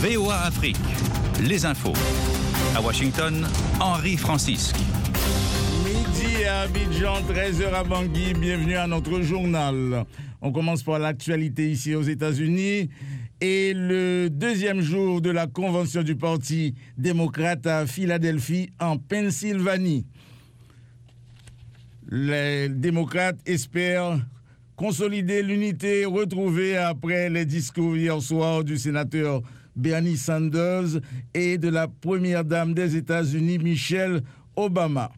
VOA Afrique, les infos. À Washington, Henri Francisque. Midi à Abidjan, 13h à Bangui. Bienvenue à notre journal. On commence par l'actualité ici aux États-Unis. Et le deuxième jour de la convention du Parti démocrate à Philadelphie, en Pennsylvanie. Les démocrates espèrent consolider l'unité retrouvée après les discours hier soir du sénateur Bernie Sanders et de la première dame des États-Unis, Michelle Obama.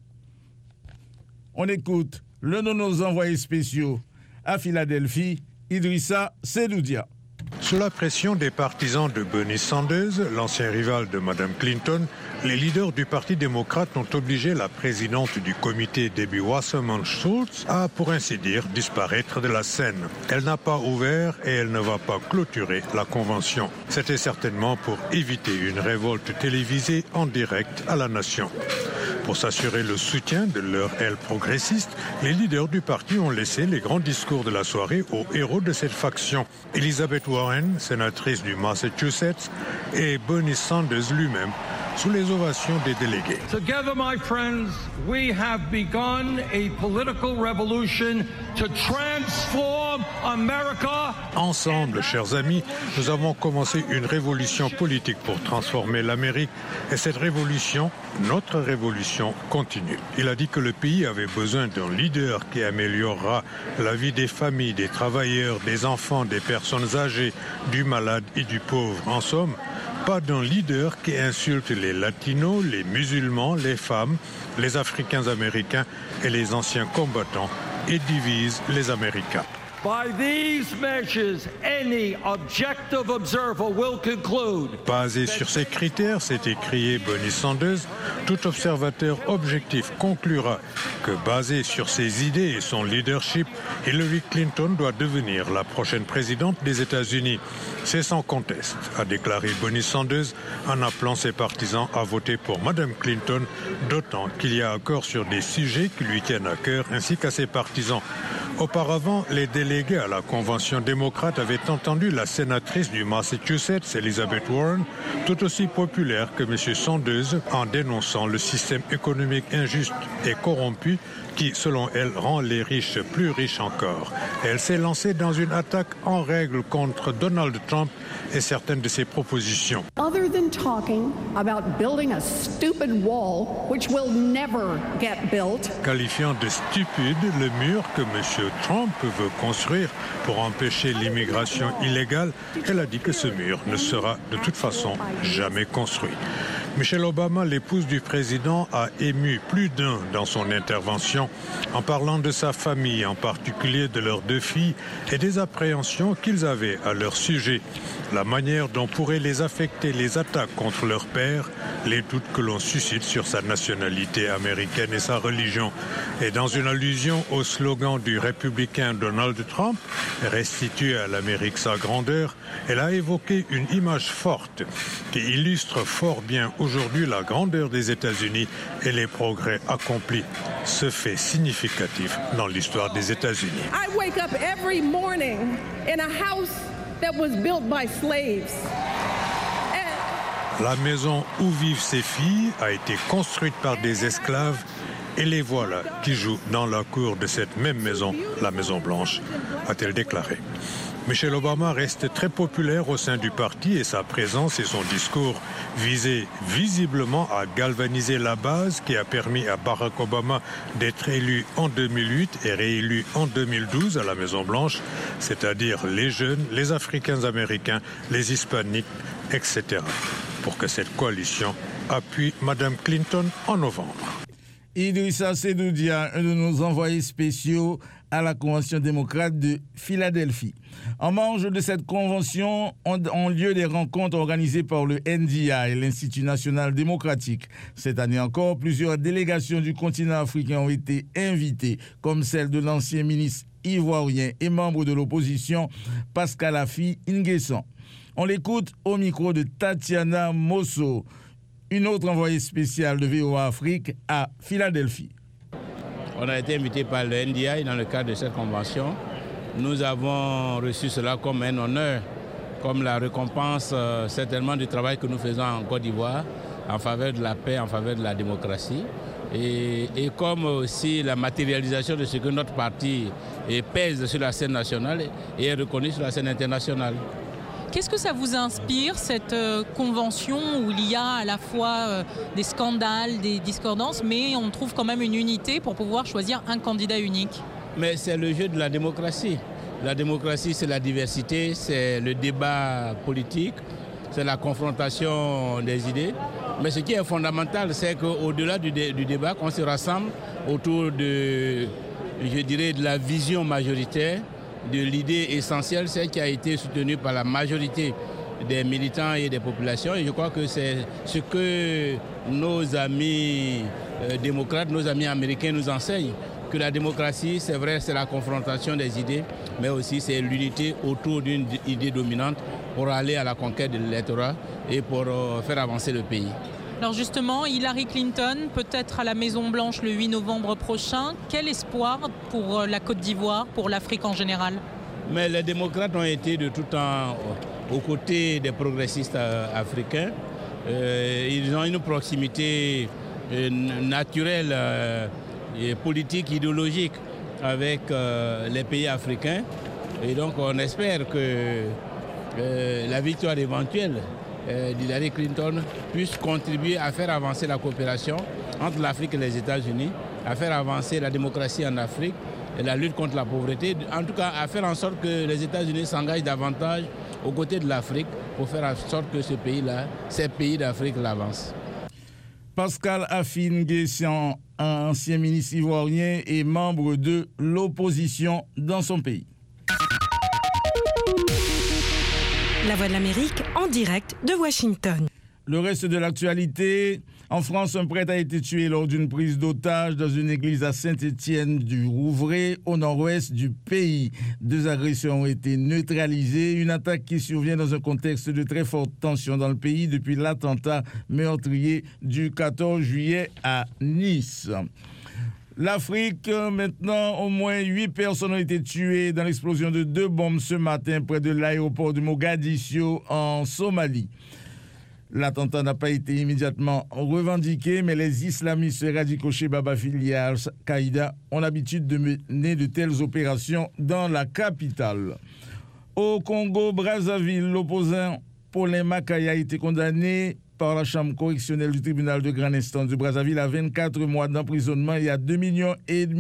On écoute l'un de nos envoyés spéciaux à Philadelphie, Idrissa Sedoudia. Sous la pression des partisans de Bernie Sanders, l'ancien rival de Mme Clinton, les leaders du Parti démocrate ont obligé la présidente du comité, Debbie Wasserman Schultz, à, pour ainsi dire, disparaître de la scène. Elle n'a pas ouvert et elle ne va pas clôturer la convention. C'était certainement pour éviter une révolte télévisée en direct à la nation. Pour s'assurer le soutien de leur aile progressiste, les leaders du parti ont laissé les grands discours de la soirée aux héros de cette faction. Elizabeth Warren, sénatrice du Massachusetts, et Bernie Sanders lui-même, sous les ovations des délégués. Together, my friends, we have begun a political revolution to transform America. Ensemble, chers amis, nous avons commencé une révolution politique pour transformer l'Amérique et cette révolution, notre révolution, continue. Il a dit que le pays avait besoin d'un leader qui améliorera la vie des familles, des travailleurs, des enfants, des personnes âgées, du malade et du pauvre. En somme, pas d'un leader qui insulte les latinos, les musulmans, les femmes, les Africains-Américains et les anciens combattants et divise les Américains. By these measures, any objective observer will conclude. Basé sur ces critères, s'est écrié Bernie Sanders, tout observateur objectif conclura que basé sur ses idées et son leadership, Hillary Clinton doit devenir la prochaine présidente des États-Unis. C'est sans conteste, a déclaré Bernie Sanders en appelant ses partisans à voter pour Mme Clinton, d'autant qu'il y a accord sur des sujets qui lui tiennent à cœur ainsi qu'à ses partisans. Auparavant, les délégués à la Convention démocrate avaient entendu la sénatrice du Massachusetts, Elizabeth Warren, tout aussi populaire que M. Sanders, en dénonçant le système économique injuste et corrompu qui, selon elle, rend les riches plus riches encore. Elle s'est lancée dans une attaque en règle contre Donald Trump et certaines de ses propositions. Other than talking about building a stupid wall which will never get built. Qualifiant de stupide le mur que M. Trump veut construire pour empêcher l'immigration illégale, elle a dit que ce mur ne sera de toute façon jamais construit. Michelle Obama, l'épouse du président, a ému plus d'un dans son intervention en parlant de sa famille, en particulier de leurs 2 filles et des appréhensions qu'ils avaient à leur sujet. La manière dont pourraient les affecter les attaques contre leur père, les doutes que l'on suscite sur sa nationalité américaine et sa religion. Et dans une allusion au slogan du républicain Donald Trump, restituer à l'Amérique sa grandeur, elle a évoqué une image forte qui illustre fort bien aujourd'hui la grandeur des États-Unis et les progrès accomplis. Ce fait significatif dans l'histoire des États-Unis. I wake up every morning in a house that was built by slaves. La maison où vivent ses filles a été construite par des esclaves et les voilà qui jouent dans la cour de cette même maison, la Maison Blanche, a-t-elle déclaré. Michelle Obama reste très populaire au sein du parti et sa présence et son discours visaient visiblement à galvaniser la base qui a permis à Barack Obama d'être élu en 2008 et réélu en 2012 à la Maison-Blanche, c'est-à-dire les jeunes, les Africains-Américains, les Hispaniques, etc., pour que cette coalition appuie Mme Clinton en novembre. Idrissa Sedoudia, un de nos envoyés spéciaux à la Convention démocrate de Philadelphie. En marge de cette convention ont lieu des rencontres organisées par le NDI, l'Institut national démocratique. Cette année encore, plusieurs délégations du continent africain ont été invitées, comme celle de l'ancien ministre ivoirien et membre de l'opposition, Pascal Affi N'Guessan. On l'écoute au micro de Tatiana Mosso, une autre envoyée spéciale de VOA Afrique à Philadelphie. On a été invité par le NDI dans le cadre de cette convention. Nous avons reçu cela comme un honneur comme la récompense certainement du travail que nous faisons en Côte d'Ivoire en faveur de la paix, en faveur de la démocratie. Et comme aussi la matérialisation de ce que notre parti pèse sur la scène nationale et est reconnu sur la scène internationale. Qu'est-ce que ça vous inspire, cette convention où il y a à la fois des scandales, des discordances, mais on trouve quand même une unité pour pouvoir choisir un candidat unique? Mais c'est le jeu de la démocratie. La démocratie, c'est la diversité, c'est le débat politique, c'est la confrontation des idées. Mais ce qui est fondamental, c'est qu'au-delà du débat, qu'on se rassemble autour de, je dirais, de la vision majoritaire, de l'idée essentielle, celle qui a été soutenue par la majorité des militants et des populations. Et je crois que c'est ce que nos amis démocrates, nos amis américains nous enseignent. Que la démocratie, c'est vrai, c'est la confrontation des idées, mais aussi c'est l'unité autour d'une idée dominante pour aller à la conquête de l'électorat et pour faire avancer le pays. Alors justement, Hillary Clinton, peut-être à la Maison-Blanche le 8 novembre prochain. Quel espoir pour la Côte d'Ivoire, pour l'Afrique en général? Mais les démocrates ont été de tout temps aux côtés des progressistes africains. Ils ont une proximité naturelle et politique, idéologique avec les pays africains. Et donc on espère que la victoire éventuelle d'Hillary Clinton puisse contribuer à faire avancer la coopération entre l'Afrique et les États-Unis, à faire avancer la démocratie en Afrique et la lutte contre la pauvreté, en tout cas à faire en sorte que les États-Unis s'engagent davantage aux côtés de l'Afrique pour faire en sorte que ces pays d'Afrique l'avancent. Pascal Afine-Guessian, ancien ministre ivoirien et membre de l'opposition dans son pays. La Voix de l'Amérique en direct de Washington. Le reste de l'actualité, en France, un prêtre a été tué lors d'une prise d'otage dans une église à Saint-Étienne du Rouvray, au nord-ouest du pays. 2 agressions ont été neutralisées. Une attaque qui survient dans un contexte de très forte tension dans le pays depuis l'attentat meurtrier du 14 juillet à Nice. L'Afrique, maintenant, au moins 8 personnes ont été tuées dans l'explosion de 2 bombes ce matin près de l'aéroport de Mogadiscio en Somalie. L'attentat n'a pas été immédiatement revendiqué, mais les islamistes radicaux chez Baba Filial Al-Qaïda ont l'habitude de mener de telles opérations dans la capitale. Au Congo-Brazzaville, l'opposant Paulin Makaya a été condamné par la chambre correctionnelle du tribunal de grande instance de Brazzaville à 24 mois d'emprisonnement et à 2,5 millions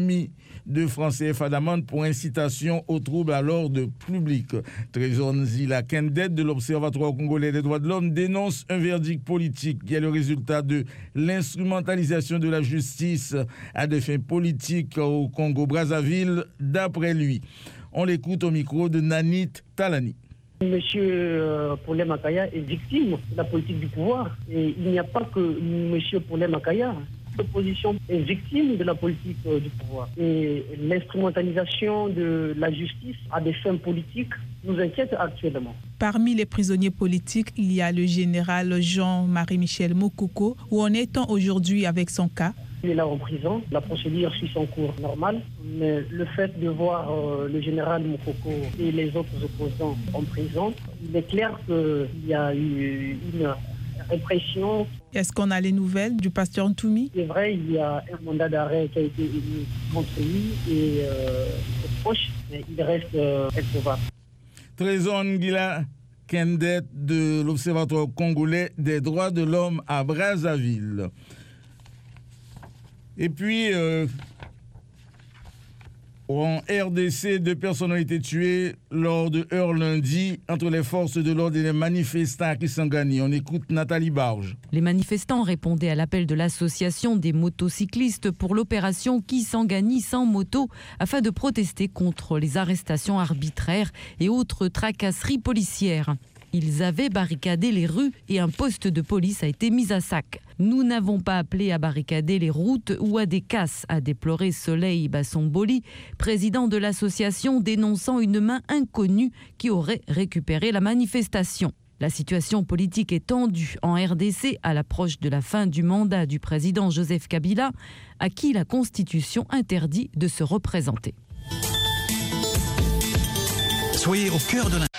de francs CFA d'amende pour incitation au trouble à l'ordre public. Trésor Nzila Kendet de l'Observatoire congolais des droits de l'homme dénonce un verdict politique qui est le résultat de l'instrumentalisation de la justice à des fins politiques au Congo-Brazzaville, d'après lui. On l'écoute au micro de Nanit Talani. Monsieur Paulin Makaya est victime de la politique du pouvoir. Et il n'y a pas que Monsieur Paulin Makaya. L'opposition est victime de la politique du pouvoir. Et l'instrumentalisation de la justice à des fins politiques nous inquiète actuellement. Parmi les prisonniers politiques, il y a le général Jean-Marie Michel Moukoko. Où en est-on aujourd'hui avec son cas? Il est là en prison, la procédure suit son cours normal, mais le fait de voir le général Moukoko et les autres opposants en prison, il est clair qu'il y a eu une répression. Est-ce qu'on a les nouvelles du pasteur Ntoumi? C'est vrai, il y a un mandat d'arrêt qui a été émis contre lui et ses proches, mais il reste introuvable. Trésor Nzila Kendet de l'Observatoire congolais des droits de l'homme à Brazzaville. Et puis, en RDC, 2 personnes ont été tuées lors de heurts lundi entre les forces de l'ordre et les manifestants à Kisangani. On écoute Nathalie Barge. Les manifestants répondaient à l'appel de l'association des motocyclistes pour l'opération Kisangani sans moto afin de protester contre les arrestations arbitraires et autres tracasseries policières. Ils avaient barricadé les rues et un poste de police a été mis à sac. Nous n'avons pas appelé à barricader les routes ou à des casses, a déploré Soleil Bassomboli, président de l'association, dénonçant une main inconnue qui aurait récupéré la manifestation. La situation politique est tendue en RDC à l'approche de la fin du mandat du président Joseph Kabila, à qui la Constitution interdit de se représenter. Soyez au cœur de